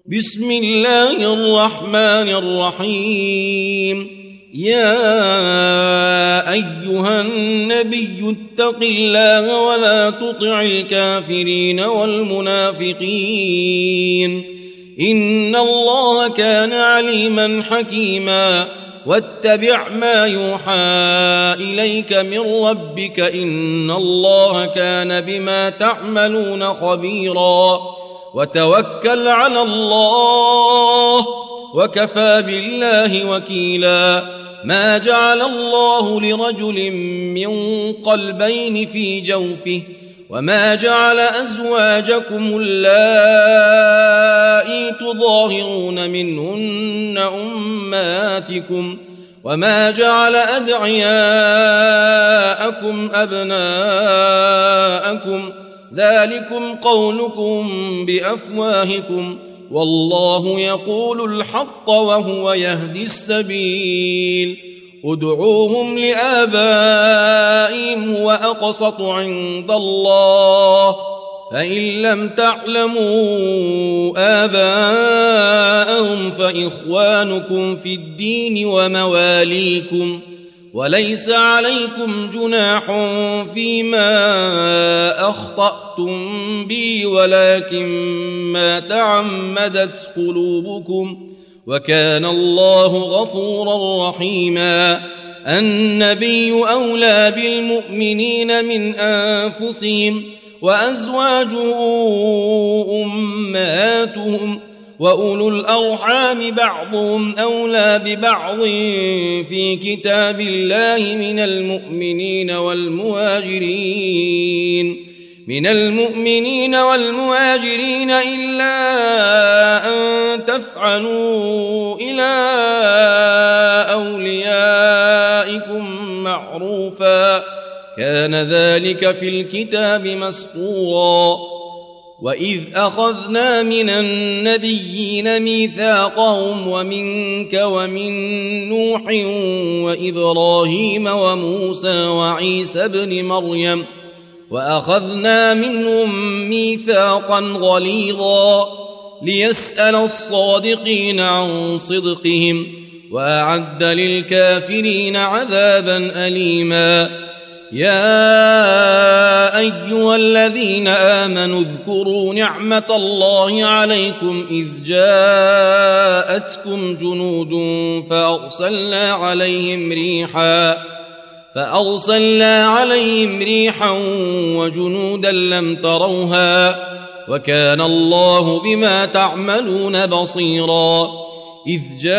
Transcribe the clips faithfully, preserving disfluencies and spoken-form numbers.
بسم الله الرحمن الرحيم. يا أيها النبي اتق الله ولا تطع الكافرين والمنافقين إن الله كان عليما حكيما. واتبع ما يوحى إليك من ربك إن الله كان بما تعملون خبيرا. وتوكل على الله وكفى بالله وكيلا. ما جعل الله لرجل من قلبين في جوفه وما جعل أزواجكم اللائي تظاهرون منهن أمهاتكم وما جعل أدعياءكم أبناءكم ذلكم قولكم بأفواهكم والله يقول الحق وهو يهدي السبيل. ادعوهم لآبائهم هو أقسط عند الله فإن لم تعلموا آباءهم فإخوانكم في الدين ومواليكم وليس عليكم جناح فيما أخطأتم به ولكن ما تعمدت قلوبكم وكان الله غفورا رحيما. النبي أولى بالمؤمنين من أنفسهم وأزواجه أمهاتهم وأولو الأرحام بعضهم أولى ببعض في كتاب الله من المؤمنين والمهاجرين من المؤمنين والمهاجرين إلا أن تفعلوا إلى أوليائكم معروفا كان ذلك في الكتاب مسطورا. وإذ أخذنا من النبيين ميثاقهم ومنك ومن نوح وإبراهيم وموسى وعيسى ابن مريم وأخذنا منهم ميثاقا غليظا ليسأل الصادقين عن صدقهم وأعد للكافرين عذابا أليما. يا أيها الذين آمنوا اذكروا نعمة الله عليكم إذ جاءتكم جنود فأرسلنا عليهم ريحا فأرسلنا عليهم ريحا وجنودا لم تروها وكان الله بما تعملون بصيرا. إذ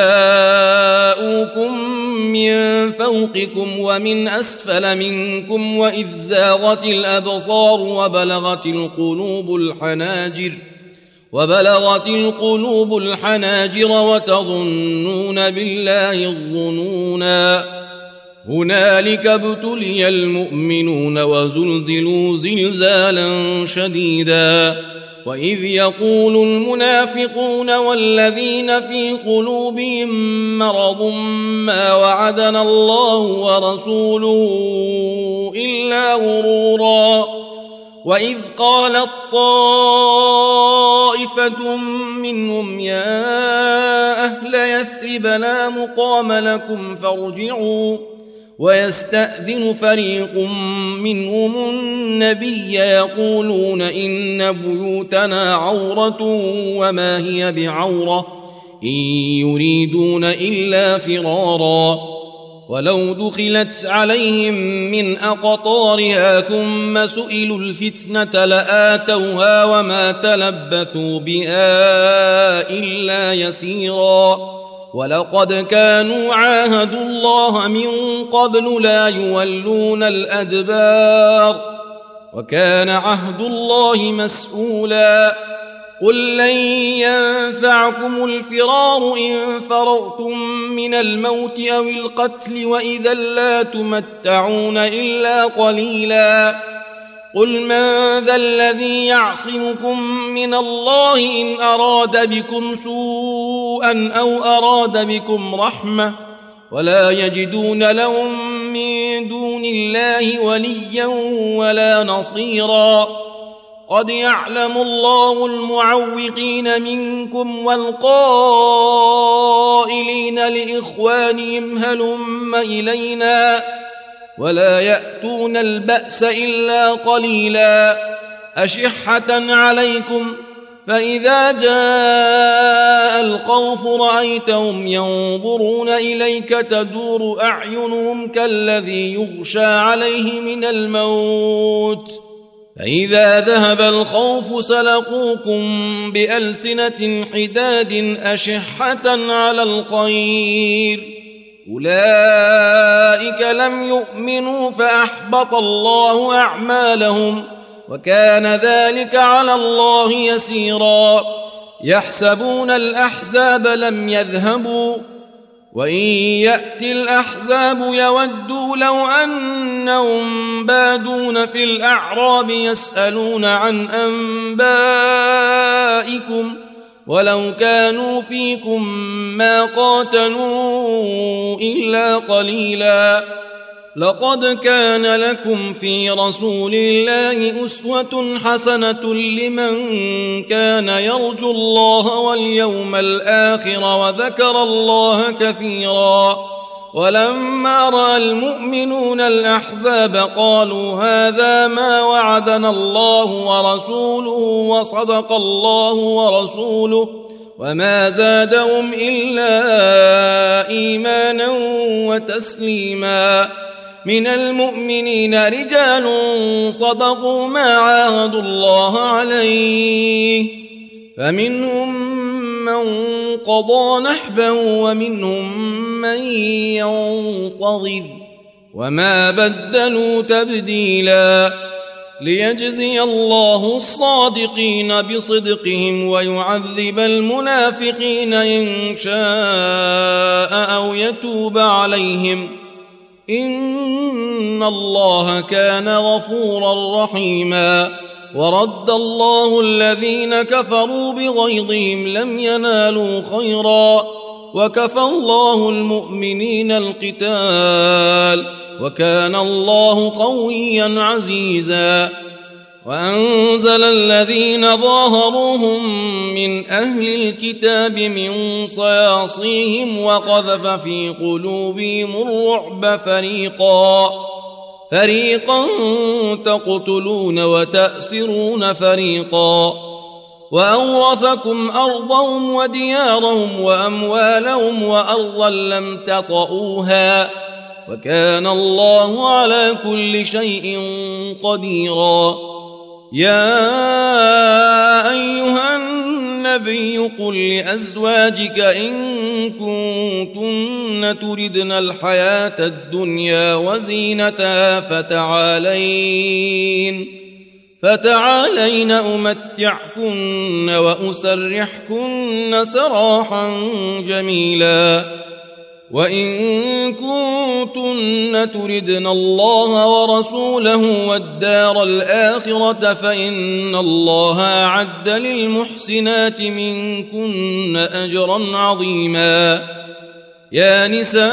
جاءوكم من فوقكم ومن أسفل منكم وإذ زاغت الأبصار وبلغت القلوب الحناجر وبلغت القلوب الحناجر وتظنون بالله الظنونا. هنالك ابتلي المؤمنون وزلزلوا زلزالا شديدا. وإذ يقول المنافقون والذين في قلوبهم مرض ما وعدنا الله ورسوله إلا غرورا. وإذ قالت طائفة منهم يا أهل يثرب لا مقام لكم فارجعوا ويستأذن فريق منهم النبي يقولون إن بيوتنا عورة وما هي بعورة إن يريدون إلا فرارا. ولو دخلت عليهم من أقطارها ثم سئلوا الفتنة لآتوها وما تلبثوا بها إلا يسيرا. ولقد كانوا عاهدوا الله من قبل لا يولون الأدبار وكان عهد الله مسؤولا. قل لن ينفعكم الفرار إن فررتم من الموت أو القتل وإذا لا تمتعون إلا قليلا. قل من ذا الذي يعصمكم من الله إن أراد بكم سوءا أو أراد بكم رحمة ولا يجدون لهم من دون الله وليا ولا نصيرا. قد يعلم الله المعوقين منكم والقائلين لإخوانهم هلم إلينا ولا يأتون البأس إلا قليلا أشحة عليكم فإذا جاء الخوف رأيتهم ينظرون إليك تدور أعينهم كالذي يغشى عليه من الموت فإذا ذهب الخوف سلقوكم بألسنة حداد أشحة على الخير أولئك لم يؤمنوا فأحبط الله أعمالهم وكان ذلك على الله يسيرا يحسبون الأحزاب لم يذهبوا وإن يأتي الأحزاب يودوا لو أنهم بادون في الأعراب يسألون عن أنبائكم ولو كانوا فيكم ما قاتلوا إلا قليلا لقد كان لكم في رسول الله أسوة حسنة لمن كان يرجو الله واليوم الآخر وذكر الله كثيرا ولما رأى المؤمنون الأحزاب قالوا هذا ما وعدنا الله ورسوله وصدق الله ورسوله وما زادهم إلا إيمانا وتسليما من المؤمنين رجال صدقوا ما عاهدوا الله عليه فمنهم من قضى نحبا ومنهم من ينتظر وما بدلوا تبديلا ليجزي الله الصادقين بصدقهم ويعذب المنافقين إن شاء أو يتوب عليهم إن الله كان غفورا رحيما ورد الله الذين كفروا بغيظهم لم ينالوا خيرا وكفى الله المؤمنين القتال وكان الله قويا عزيزا وأنزل الذين ظاهروهم من أهل الكتاب من صياصيهم وقذف في قلوبهم الرعب فريقا فريقا تقتلون وتأسرون فريقا وأورثكم أرضهم وديارهم وأموالهم وأرضا لم تطئوها وكان الله على كل شيء قديرا يا أيها النبي قل لأزواجك إن كنتن تردن الحياة الدنيا وزينتها فتعالين فتعالين أمتعكن وأسرحكن سراحا جميلا وإن كنتن تردن الله ورسوله والدار الآخرة فإن الله أعد للمحسنات منكن أجرا عظيما يا نساء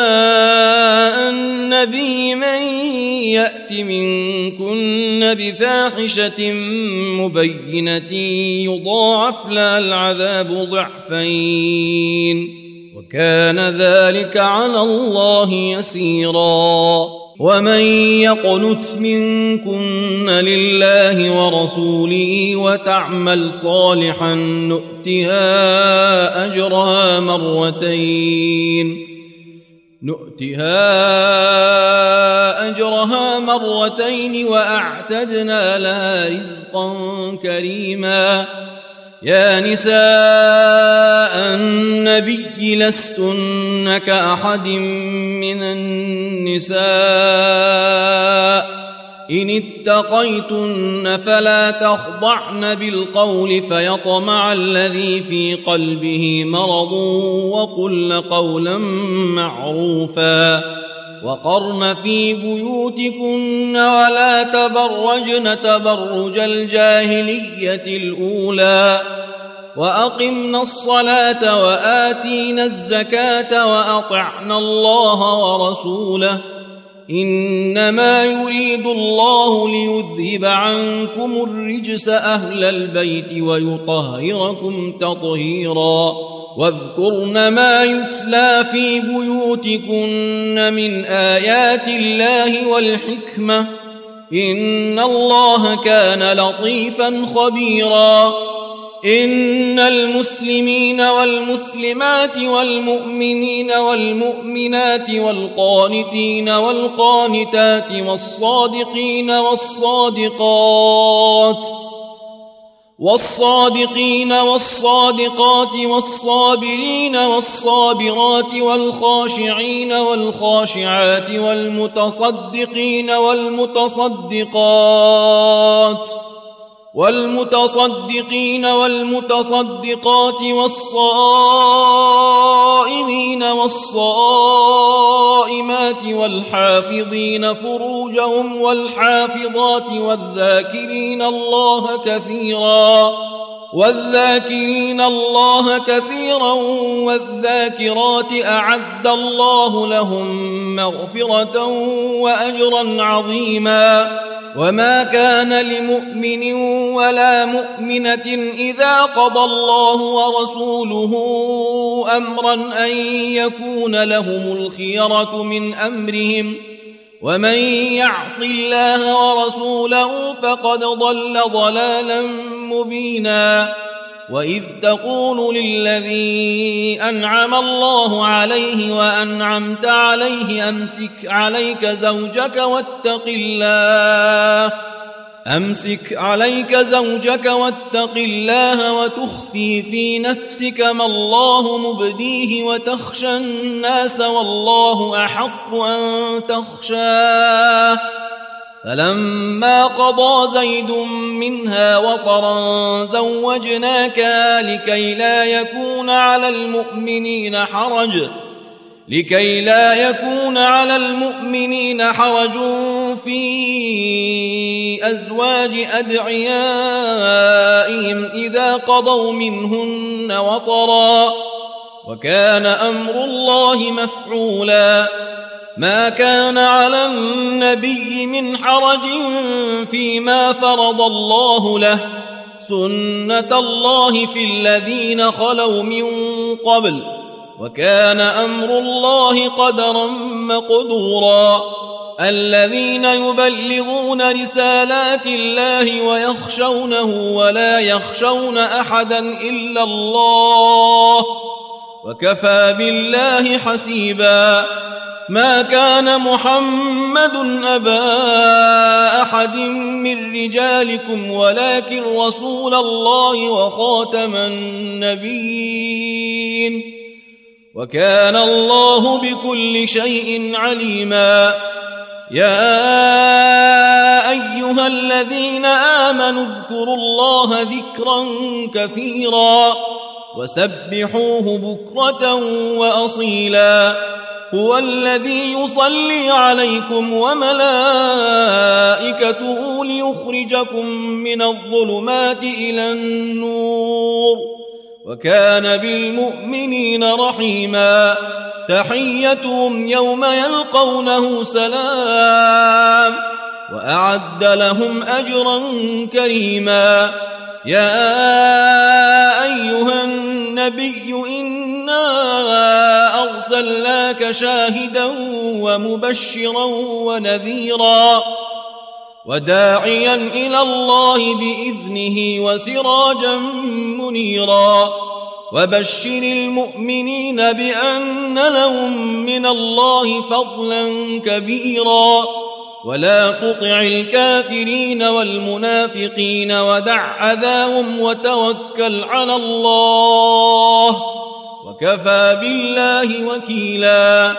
النبي من يأت منكن بفاحشة مبينة يضاعف لها العذاب ضعفين وكان ذلك على الله يسيرا ومن يقنت منكن لله ورسوله وتعمل صالحا نؤتها أجرها مرتين نؤتها أجرها مرتين وأعتدنا لها رزقا كريما يا نساء النبي لستن كأحد من النساء إن اتقيتن فلا تخضعن بالقول فيطمع الذي في قلبه مرض وقلن قولا معروفا وقرن في بيوتكن ولا تبرجن تبرج الجاهلية الأولى وأقمنا الصلاة وآتينا الزكاة وأطعنا الله ورسوله إنما يريد الله ليذهب عنكم الرجس أهل البيت ويطهركم تطهيرا واذكرن ما يتلى في بيوتكن من آيات الله والحكمة إن الله كان لطيفا خبيرا إن المسلمين والمسلمات والمؤمنين والمؤمنات والقانتين والقانتات والصادقين والصادقات والصادقين والصادقات والصابرين والصابرات والخاشعين والخاشعات والمتصدقين والمتصدقات والمتصدقين والمتصدقات والصائمين والصائمات والحافظين فروجهم والحافظات والذاكرين الله كثيرا والذاكرين الله كثيرا والذاكرات أعد الله لهم مغفرة وأجرا عظيما وما كان لمؤمن ولا مؤمنة إذا قضى الله ورسوله أمرا أن يكون لهم الخيرة من أمرهم ومن يعص الله ورسوله فقد ضل ضلالا مبينا وإذ تقول للذي أنعم الله عليه وأنعمت عليه أمسك عليك زوجك واتق الله أمسك عليك زوجك واتق الله وتخفي في نفسك ما الله مبديه وتخشى الناس والله أحق أن تخشاه فلما قضى زيد منها وطرا زوجناكها لكي لا يكون على المؤمنين حرج لكي لا يكون على المؤمنين حرج في أزواج أدعيائهم إذا قضوا منهن وطرا وكان أمر الله مفعولا ما كان على النبي من حرج فيما فرض الله له سنة الله في الذين خلوا من قبل وكان أمر الله قدرا مقدورا الذين يبلغون رسالات الله ويخشونه ولا يخشون أحدا إلا الله وكفى بالله حسيبا ما كان محمد أبا أحد من رجالكم ولكن رسول الله وخاتم النبيين وكان الله بكل شيء عليما يا أيها الذين آمنوا اذكروا الله ذكرا كثيرا وسبحوه بكرة وأصيلا هو الذي يصلي عليكم وملائكته ليخرجكم من الظلمات إلى النور وكان بالمؤمنين رحيما تحيتهم يوم يلقونه سلام وأعد لهم أجرا كريما يا أيها النبي إنا أرسلناك شاهدا ومبشرا ونذيرا وداعيا إلى الله بإذنه وسراجا منيرا وبشر المؤمنين بأن لهم من الله فضلا كبيرا ولا تطع الكافرين والمنافقين ودع أذاهم وتوكل على الله وكفى بالله وكيلا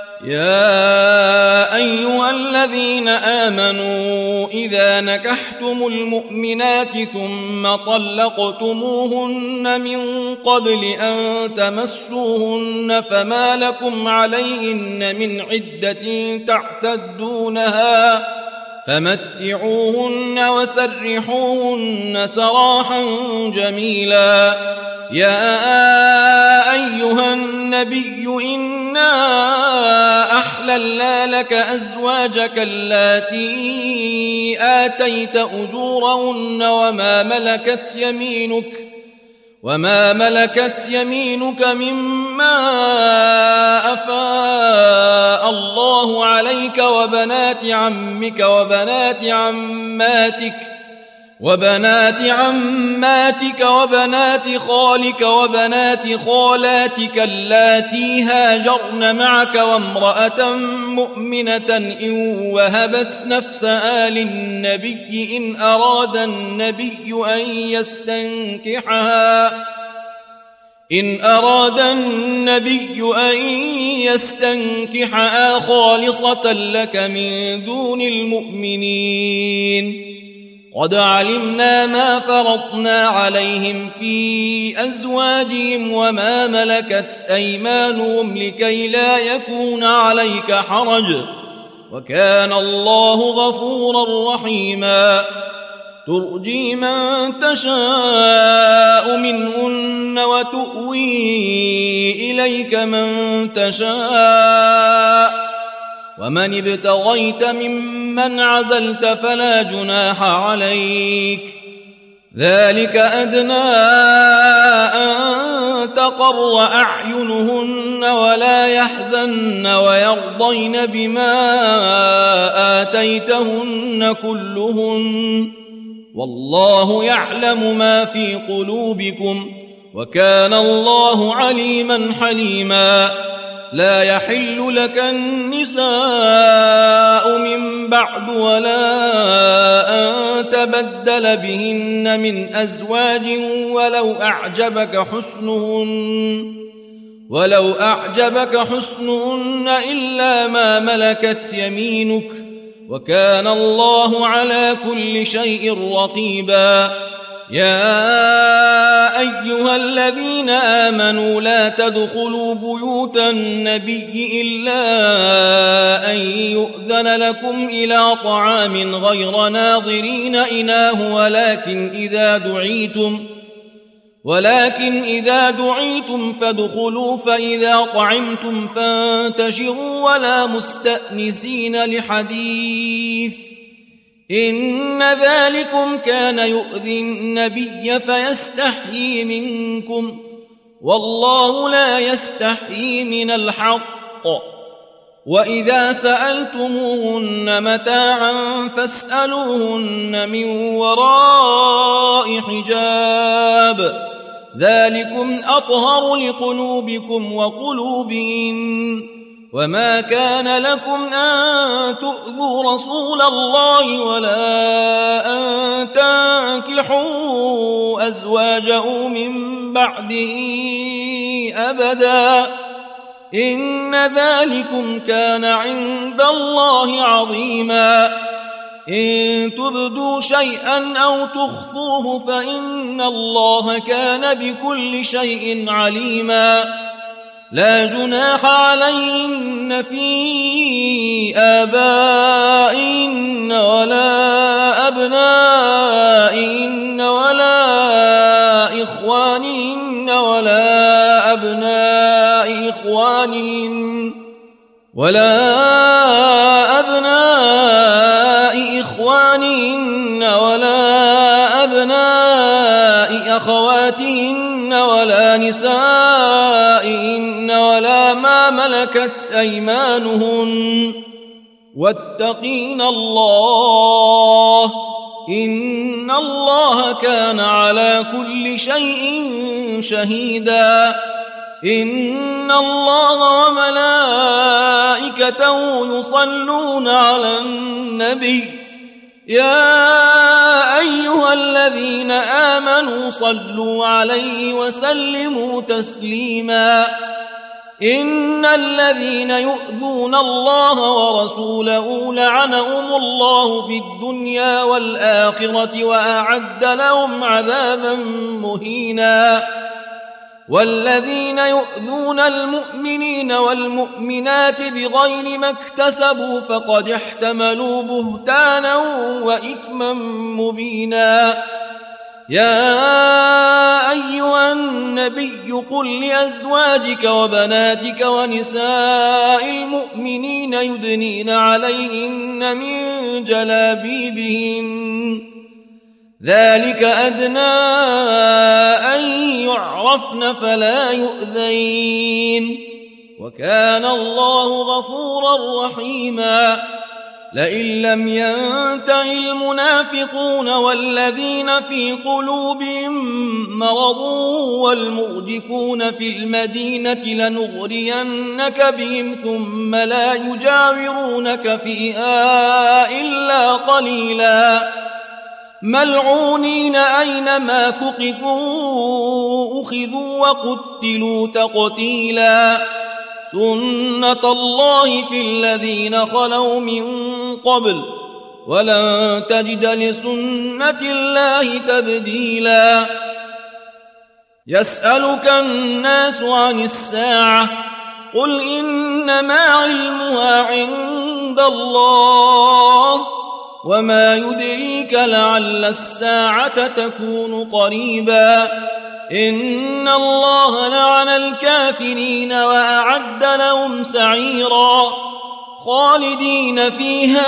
يا أيها الذين آمنوا إذا نكحتم المؤمنات ثم طلقتموهن من قبل أن تمسوهن فما لكم عليهن من عدة تعتدونها فمتعوهن وسرحوهن سراحا جميلا يا أيها النبي إنا أحلى وأحللنا لك أزواجك اللاتي آتيت أجورهن وما ملكت يمينك وما ملكت يمينك مما أفاء الله عليك وبنات عمك وبنات عماتك وبنات عماتك وبنات خالك وبنات خالاتك اللاتي هاجرن معك وامرأة مؤمنة إن وهبت نفسها للنبي إن أراد النبي أن يستنكحها إن أراد النبي أن يستنكحها خالصة لك من دون المؤمنين قد علمنا ما فرضنا عليهم في أزواجهم وما ملكت أيمانهم لكي لا يكون عليك حرج وكان الله غفورا رحيما ترجي من تشاء منهن وتؤوي إليك من تشاء ومن ابتغيت ممن عزلت فلا جناح عليك ذلك أدنى أن تقر أعينهن ولا يحزن ويرضين بما آتيتهن كلهن والله يعلم ما في قلوبكم وكان الله عليما حليما لا يحل لك النساء من بعد ولا أن تبدل بهن من أزواج ولو أعجبك حسنهن ولو أعجبك حسنهن إلا ما ملكت يمينك وكان الله على كل شيء رقيبا يا أيها الذين آمنوا لا تدخلوا بيوت النبي إلا أن يؤذن لكم إلى طعام غير ناظرين إناه ولكن إذا دعيتم ولكن إذا دعيتم فادخلوا فإذا طعمتم فانتشروا ولا مستأنسين لحديث إن ذلكم كان يؤذي النبي فيستحيي منكم والله لا يستحيي من الحق وإذا سألتموهن متاعا فاسألوهن من وراء حجاب ذلكم أطهر لقلوبكم وقلوبهن وما كان لكم أن تؤذوا رسول الله ولا أن تنكحوا أزواجه من بعده أبدا إن ذلكم كان عند الله عظيما إن تبدوا شيئا أو تخفوه فإن الله كان بكل شيء عليما لا جناح عليهن في آبائهن ولا أبنائهن ولا إخوانهن ولا أبناء إخوانهن ولا أبناء إخوانهن ولا أبناء أخواتهن ولا نسائهن ولا ما ملكت أيمانهن واتقين الله إن الله كان على كل شيء شهيدا إن الله وملائكته يصلون على النبي يا أيها الذين آمنوا صلوا عليه وسلموا تسليما إن الذين يؤذون الله ورسوله لعنهم الله في الدنيا والآخرة وأعد لهم عذابا مهينا والذين يؤذون المؤمنين والمؤمنات بغير ما اكتسبوا فقد احتملوا بهتانا وإثما مبينا يا أيها النبي قل لأزواجك وبناتك ونساء المؤمنين يدنين عليهن من جلابيبهن ذلك أدنى أن يعرفن فلا يؤذين وكان الله غفورا رحيما لئن لم ينته المنافقون والذين في قلوبهم مرض والمرجفون في المدينة لنغرينك بهم ثم لا يجاورونك فيها إلا قليلا ملعونين أينما ثقفوا أخذوا وقتلوا تقتيلا سنة الله في الذين خلوا من قبل ولن تجد لسنة الله تبديلا يسألك الناس عن الساعة قل إنما علمها عند الله وما يدريك لعل الساعة تكون قريبا إن الله لعن الكافرين وأعد لهم سعيرا خالدين فيها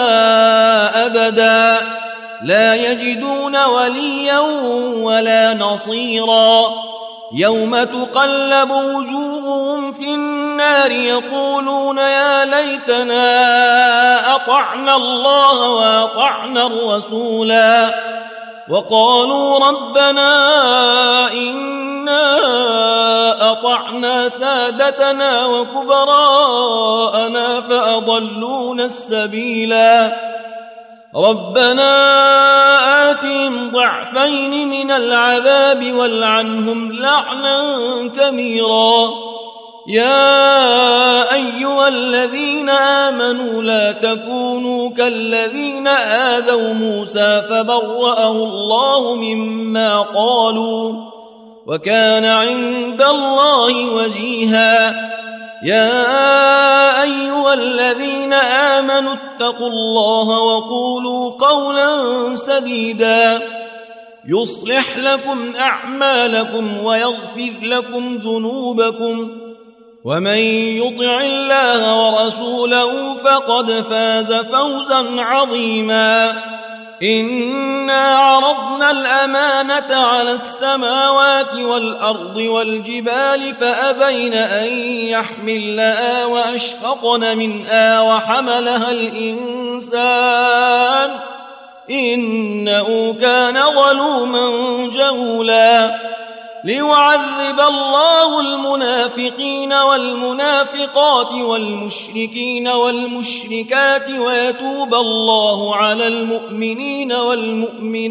أبدا لا يجدون وليا ولا نصيرا يوم تقلب وجوههم في النار يقولون يا ليتنا أطعنا الله وأطعنا الرسولا وقالوا ربنا إنا أطعنا سادتنا وكبراءنا فأضلونا السبيلا ربنا آتهم ضعفين من العذاب والعنهم لعنا كبيرا يا أيها الذين آمنوا لا تكونوا كالذين آذوا موسى فبرأه الله مما قالوا وكان عند الله وجيها يا أيها الذين آمنوا اتقوا الله وقولوا قولا سديدا يصلح لكم أعمالكم ويغفر لكم ذنوبكم ومن يطع الله ورسوله فقد فاز فوزا عظيما إنا عرضنا الأمانة على السماوات والأرض والجبال فأبين أن يحملنها وأشفقن منها وحملها الإنسان إنه كان ظلوما جهولا ليعذب الله المنافقين والمنافقات والمشركين والمشركات ويتوب الله على المؤمنين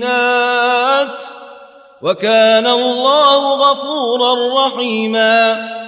والمؤمنات وكان الله غفورا رحيما